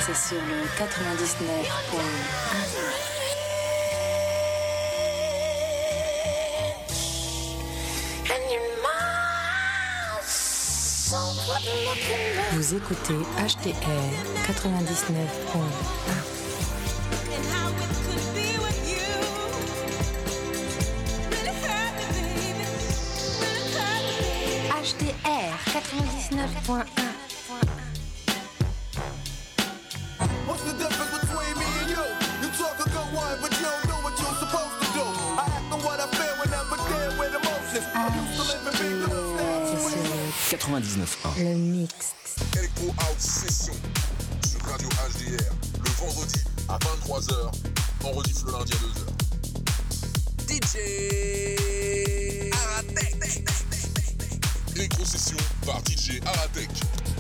c'est sur le 99.1. Vous écoutez HDR 99.1. HDR 99.1. What's the difference between me and you? You talk a good one, but you don't do what you're supposed to do. I act on what I feel and never deal with emotions. I used to live in big little steps. 99.1. Le mix. Electro House Session sur Radio HDR le vendredi à 23h, en rediff le lundi à 2h. DJ Aratek. Electro Session par DJ Aratek.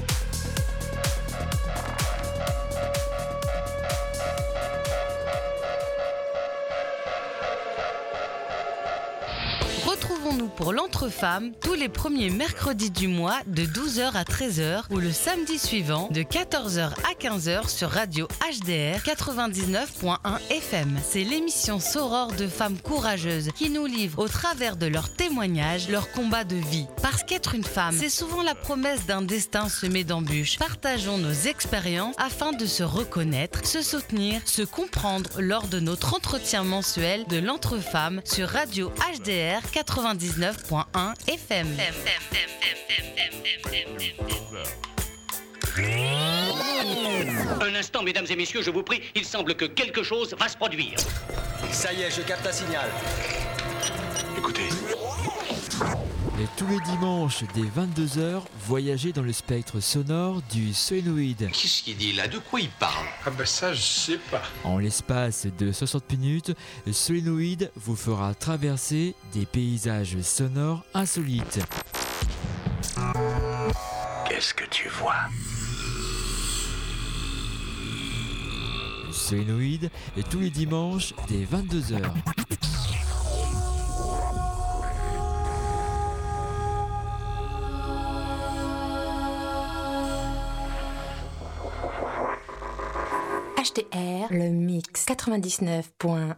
Retrouvons-nous pour l'Entre-Femmes tous les premiers mercredis du mois de 12h à 13h ou le samedi suivant de 14h à 15h sur Radio HDR 99.1 FM. C'est l'émission sorore de femmes courageuses qui nous livrent au travers de leurs témoignages leur combat de vie. Parce qu'être une femme, c'est souvent la promesse d'un destin semé d'embûches. Partageons nos expériences afin de se reconnaître, se soutenir, se comprendre lors de notre entretien mensuel de l'Entre-Femmes sur Radio HDR 99.1 FM. Un instant, mesdames et messieurs, je vous prie, il semble que quelque chose va se produire. Ça y est, je capte un signal. Écoutez. Et tous les dimanches, dès 22h, voyagez dans le spectre sonore du Solenoid. Qu'est-ce qu'il dit là? De quoi il parle? Ah ben ça, je sais pas. En l'espace de 60 minutes, Solenoid vous fera traverser des paysages sonores insolites. Qu'est-ce que tu vois? Solenoid, et tous les dimanches, dès 22h. HDR, le mix 99.1.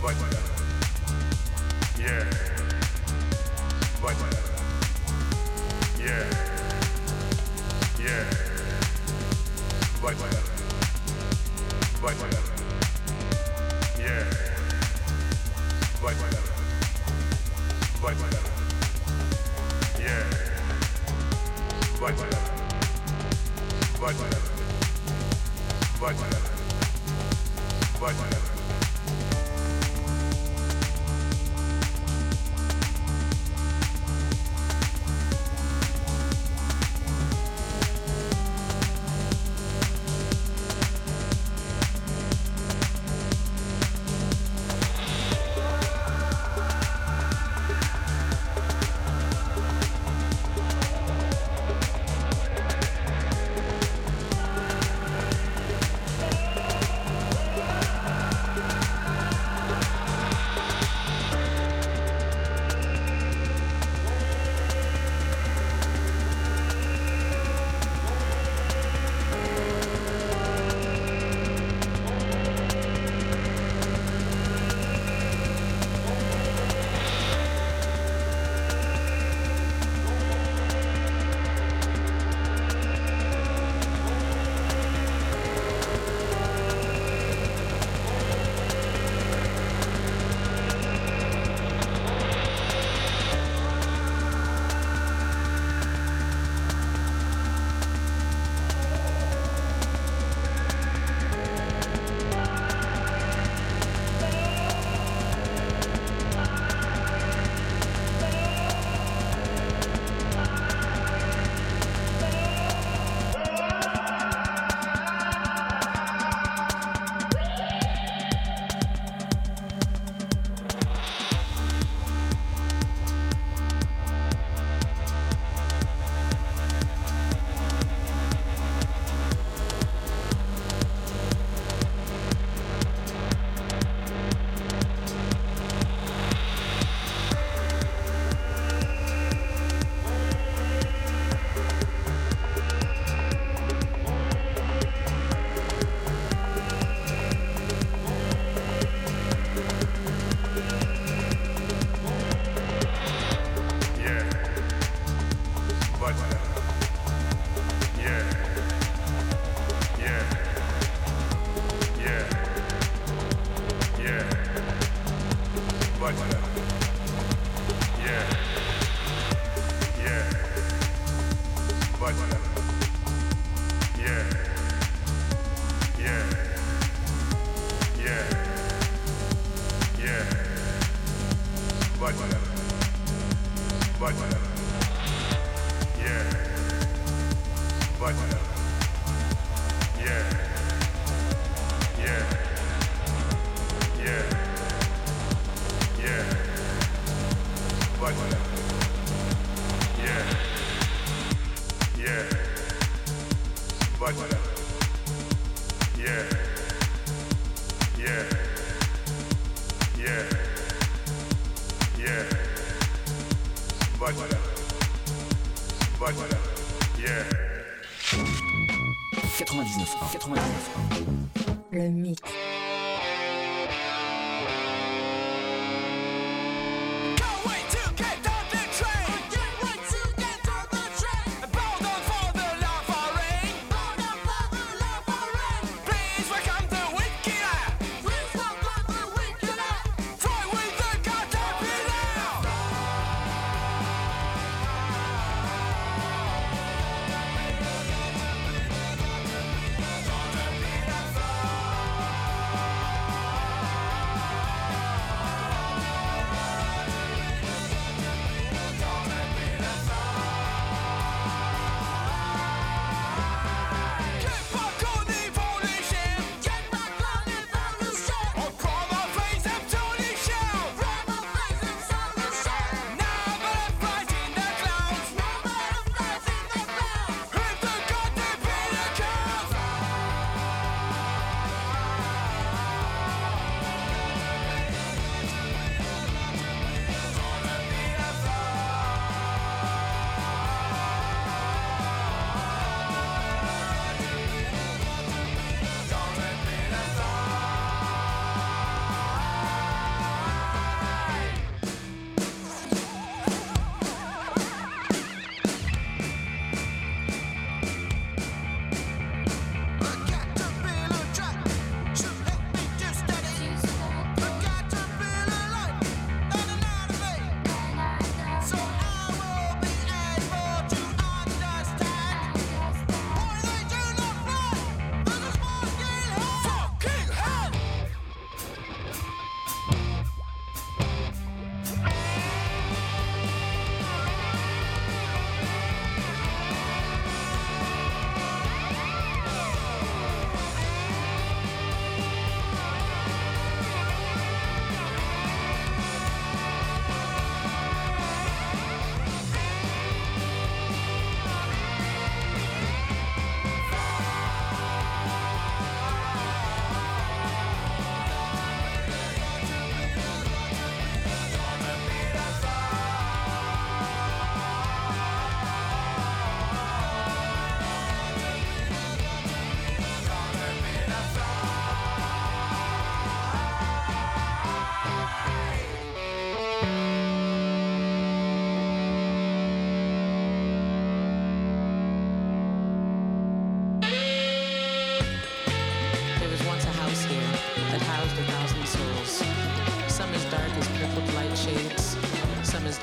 Le mix.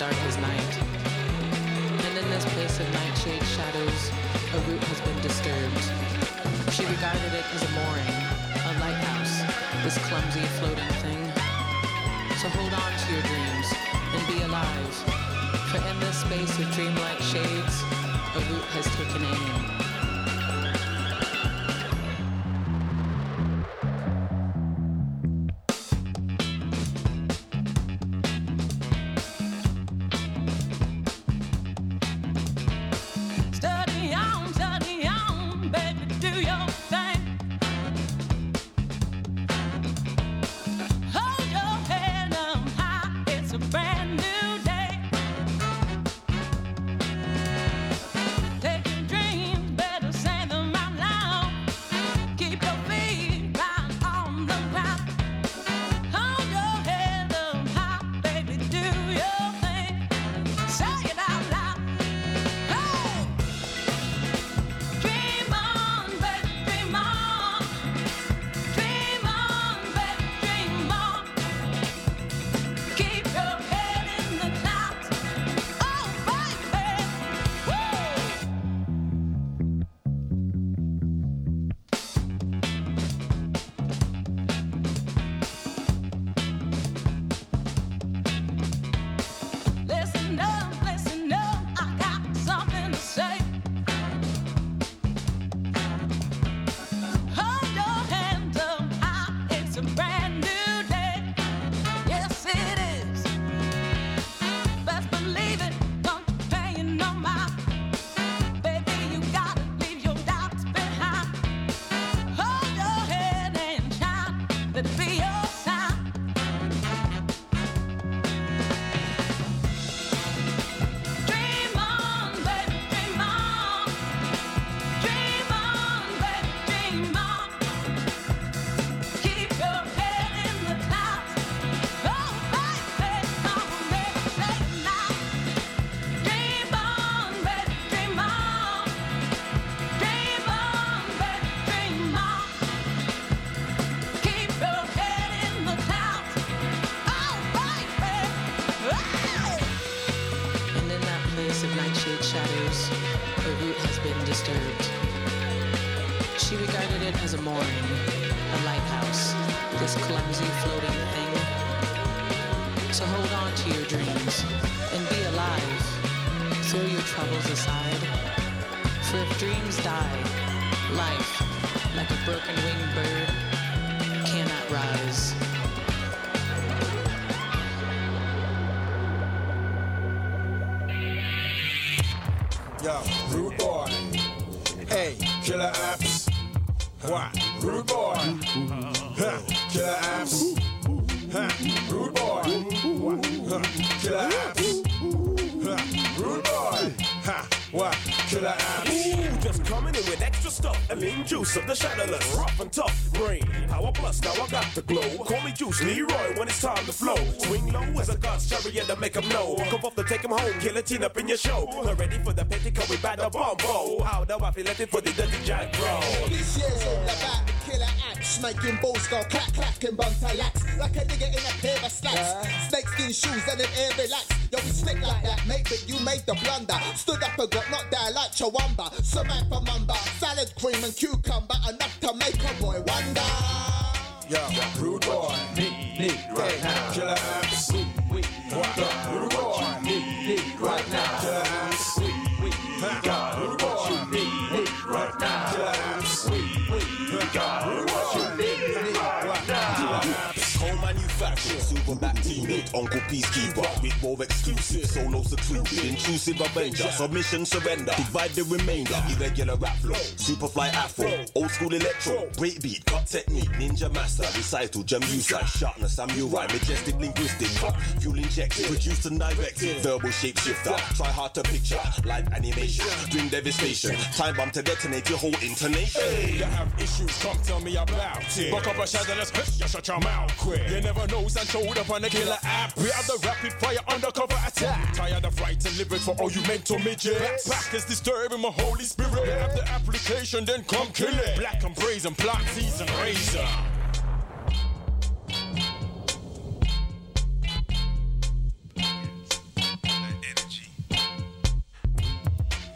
dark as night. And in this place of nightshade shadows, a root has been disturbed. She regarded it as a mooring, a lighthouse, this clumsy floating thing. So hold on to your dreams and be alive, for in this space of dreamlike shades, a root has taken aim. Juice of the shadowless, rough and tough, brain power plus, now I got the glow. Call me Juice Leroy when it's time to flow. Swing low as a God's chariot to make 'em know. Come off to take 'em home, guillotine up in your show. Not ready for the petticoat, we bad a bombo. How do I feel it for the dirty jack, bro? This year's all about the killer apps, making balls go clack clack and bun lax like a nigga in a pair of slacks. Snakeskin shoes and an air relax. Yo, we slick like that, mate, but you made the blunder. Stood up and got knocked down like Chawamba. Samantha Mamba, salad cream and cucumber, enough to make a boy wonder. Yo, rude boy, need right now. Killer apps, we got rude boy, need right now. Killer apps, we got rude boy, need right now. Killer apps, we got rude boy, need right now. Home manufactured, super back teammate, Uncle Peacekeeper. With more exclusive, solo secluded, intrusive avenger, submission surrender, divide the remainder, irregular rap flow, superfly afro, old school electro, breakbeat, cut technique, ninja master, recital, gem usage, sharpness, samurai, majestic linguistic, fuel injected, produced and directed, verbal shapeshifter, try hard to picture, live animation, bring devastation, time bomb to detonate your whole intonation. Hey, you have issues, come tell me about it. Buck up a shadowless, you shut your mouth quick. You never know, and showed up on the killer app. We have the rapid fire undercover attack. Tired of writing lyrics for all you mental midgets. Back is disturbing my holy spirit. You have the application, then come kill it. Black and brazen, black season razor.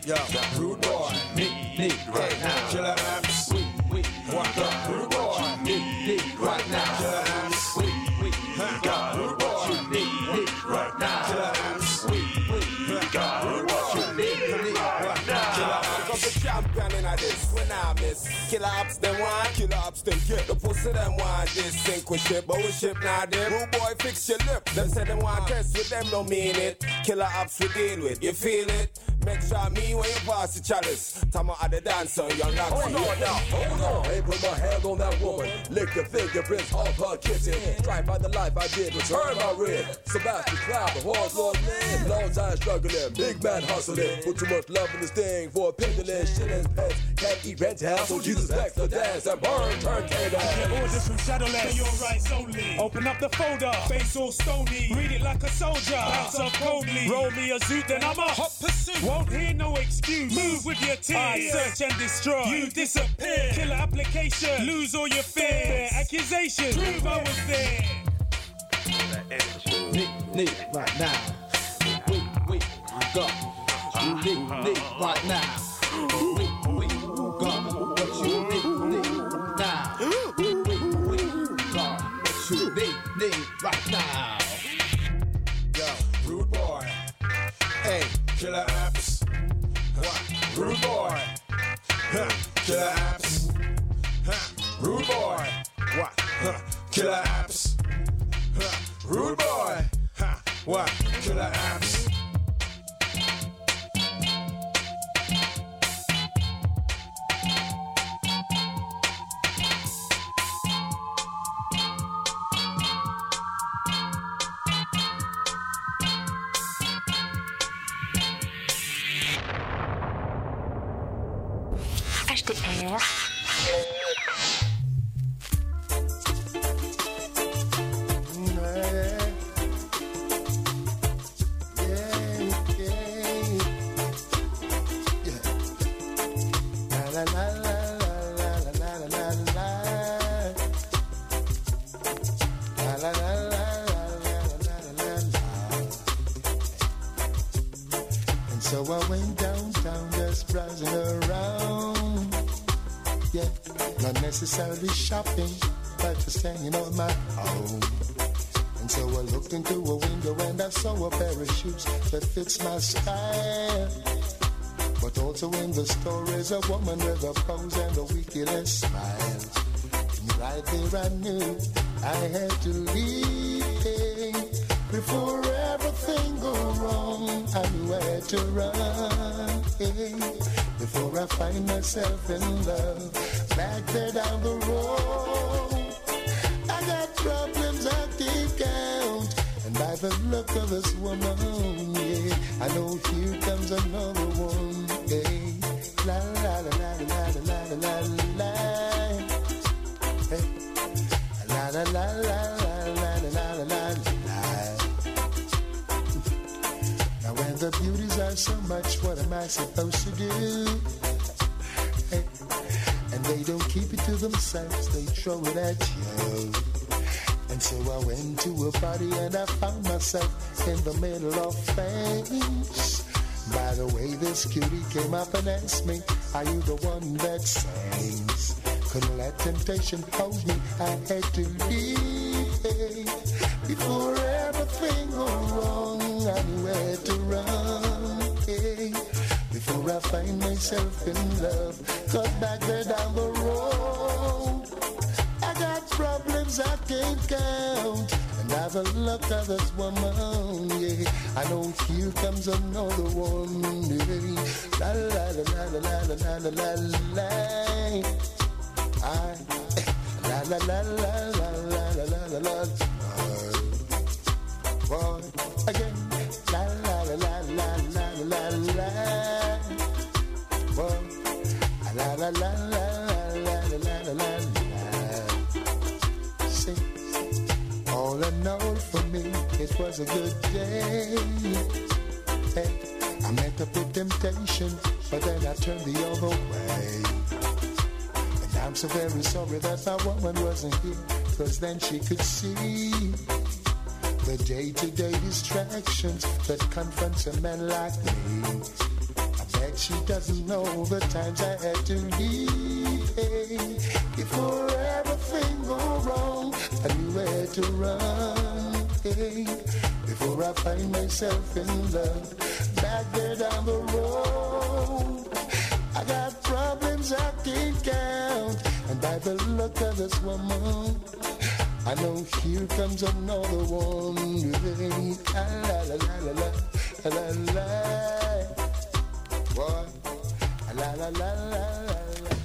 Yo, rude boy, need right now. Killer apps, we got rude boy, need right now. Killer apps, we got rude boy, need right now. Killer apps, we got rude boy, need right now. Killer apps, I'm the champion in this when I miss. Killer apps, them wine, killer apps, them get the pussy, them wine. This sink with ship, but we ship now, them. Rude boy, fix your lip. Them say them want test with them, don't mean it. Killer apps we deal with, you feel it? Make sure me when you pass the chalice. Time out of the dancer, young Roxy. Hold on now, hold on. Ain't put my hand on that woman. Lick the fingerprints off her kissing. Strike by the life I did, return my red. Sebastian Cloud, the horse Lord man. Long time struggling, big man hustling. Put too much love in this thing for a pendulum. Shit and pets, can't eat red tail. So Jesus backs the dance and burn turntable. I get orders from Shadowland, so you're right solely. Open up the folder, face all stony. Read it like a soldier, bounce up coldly. Roll me a zoot, then I'm a hot pursuit. Won't hear no excuse, move with your tears. I search and destroy, you disappear. Killer application, lose all your fear. Accusations, prove I was there. Need right now. We got you need right now. We got what you need now. We got what you need right now. Yo, rude boy. Hey, killer apps. What? Rude boy. Huh. Killer apps. Huh. Rude boy. What? Huh. Killer apps. Huh. Rude boy. Huh. What? Killer apps. HDR. And so I went downtown just browsing around. Yeah, not necessarily shopping, but just hanging on my own. And so I looked into a window and I saw a pair of shoes that fits my style. But also in the store is a woman with a pose and a wicked smile. And right there I knew I had to leave. Before everything go wrong, I knew I had to run. Before I find myself in love, back there down the road, I got problems I can't count. And by the look of this woman, yeah, I know here comes another one. Hey, la la la la la la la la la. Hey, la la la la la la la la la. Now when the beauties are so much, what am I supposed to do? Hey, and they don't keep it to themselves, they throw it at you. And so I went to a party and I found myself in the middle of things. By the way, this cutie came up and asked me, are you the one that sings? Couldn't let temptation hold me, I had to leave. Before everything go wrong, I knew where to run. Before I find myself in love, 'cause back there down the road, I got problems I can't count. And by the look of this woman, yeah, I know here comes another one. Yeah. La la la la la la la la la. La la la la la la la la la. Boy, again. La la la la la la la la. Boy, la la la la la la la la. All in all for me, it was a good day. Hey, I met up with temptation, but then I turned the other way. And I'm so very sorry that my woman wasn't here, 'cause then she could see the day-to-day distractions that confronts a man like me. that she doesn't know the times I had to leave. Hey, before everything go wrong, I knew where to run. Hey, before I find myself in love, back there down the road. I got problems I can't count, and by the look of this woman, I know here comes another one. La la la la la la la la. What? La la la la la.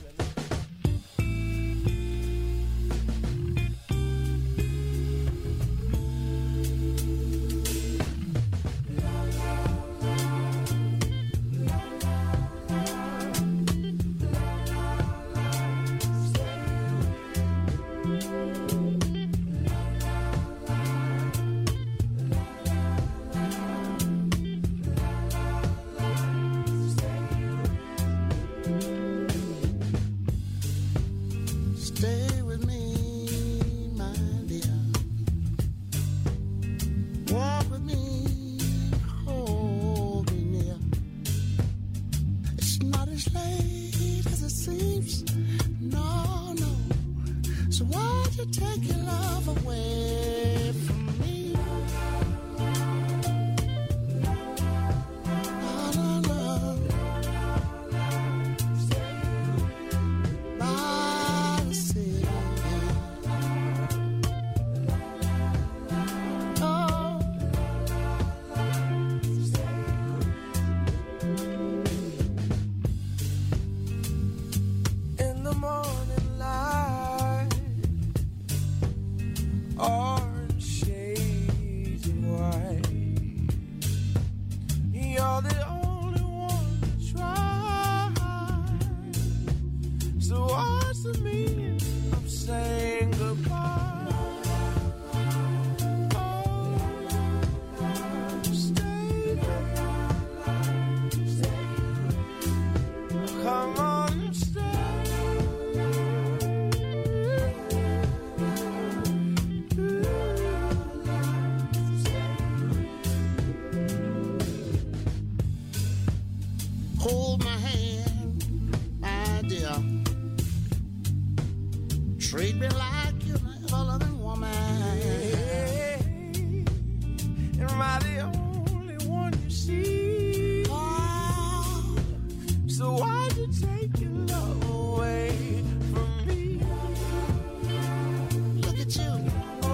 Hold my hand, my dear. Treat me like you're an ever-loving woman. Am I the only one you see? Oh, so why'd you take your love away from me? Look at you.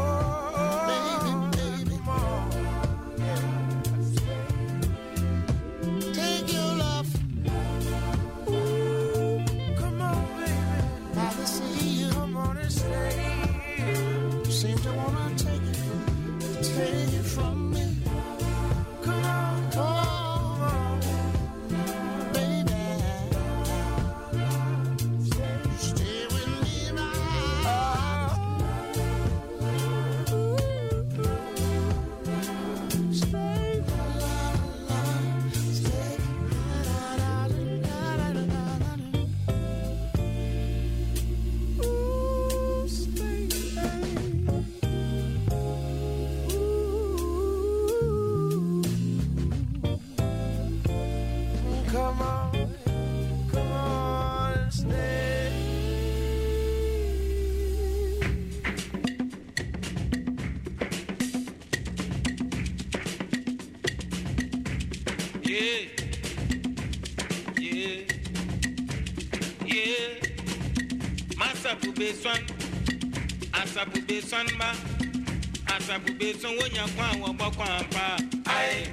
Asabube sonba, asabube son wonya kwa wabo kwa mpa. Aye.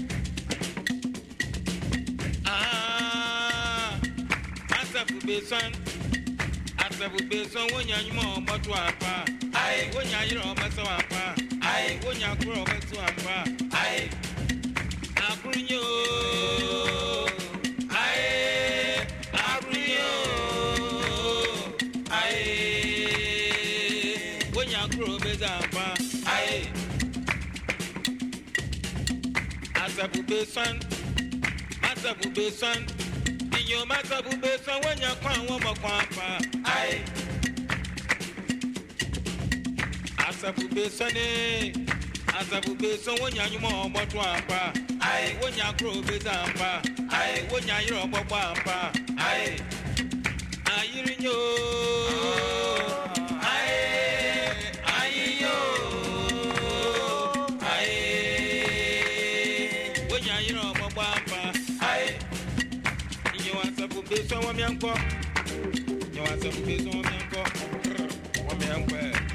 Asabube son wonya nyumo botu apa. Aye. Wonya yiro baso apa. Aye. Wonya kuro baso apa. Aye. Abrunyo. Aye. Abrunyo. Aye. Aye. Asabube son, inyo masabube son wanya kwa wamo kwa pa. Aye. Asabube son, Asabu be so wonya nyumo moto ampa. Ai wonya kro be zampa. Ai wonya yiro bobo ampa. Ai ayirinyo. Ai ayiyo. Ai wonya yiro bobo ampa. Ai inyo asabu be so wonya nko. Inyo asabu be so wonya nko. Wonya nko.